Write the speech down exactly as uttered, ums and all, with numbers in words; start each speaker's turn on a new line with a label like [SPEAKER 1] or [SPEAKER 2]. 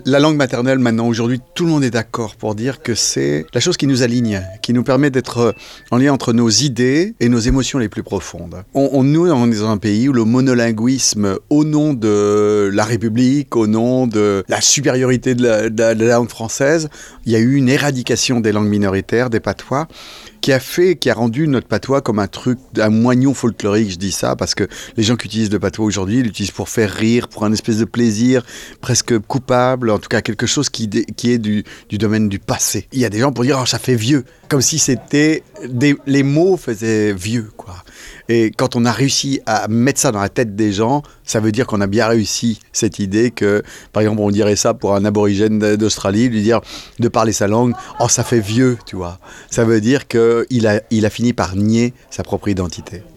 [SPEAKER 1] La langue maternelle, maintenant, aujourd'hui, tout le monde est d'accord pour dire que c'est la chose qui nous aligne, qui nous permet d'être en lien entre nos idées et nos émotions les plus profondes. On, on, nous, on est dans un pays où le monolinguisme, au nom de la République, au nom de la supériorité de la, de la, de la langue française, il y a eu une éradication des langues minoritaires, des patois, qui a fait, qui a rendu notre patois comme un truc, un moignon folklorique, je dis ça, parce que les gens qui utilisent le patois aujourd'hui, ils l'utilisent pour faire rire, pour un espèce de plaisir presque coupable, en tout cas quelque chose qui, qui est du, du domaine du passé. Il y a des gens pour dire, oh, ça fait vieux, comme si c'était, des, les mots faisaient vieux, quoi. Et quand on a réussi à mettre ça dans la tête des gens, ça veut dire qu'on a bien réussi cette idée que, par exemple, on dirait ça pour un aborigène d'Australie, lui dire de parler sa langue, oh, ça fait vieux, tu vois. Ça veut dire qu'il a, il a fini par nier sa propre identité.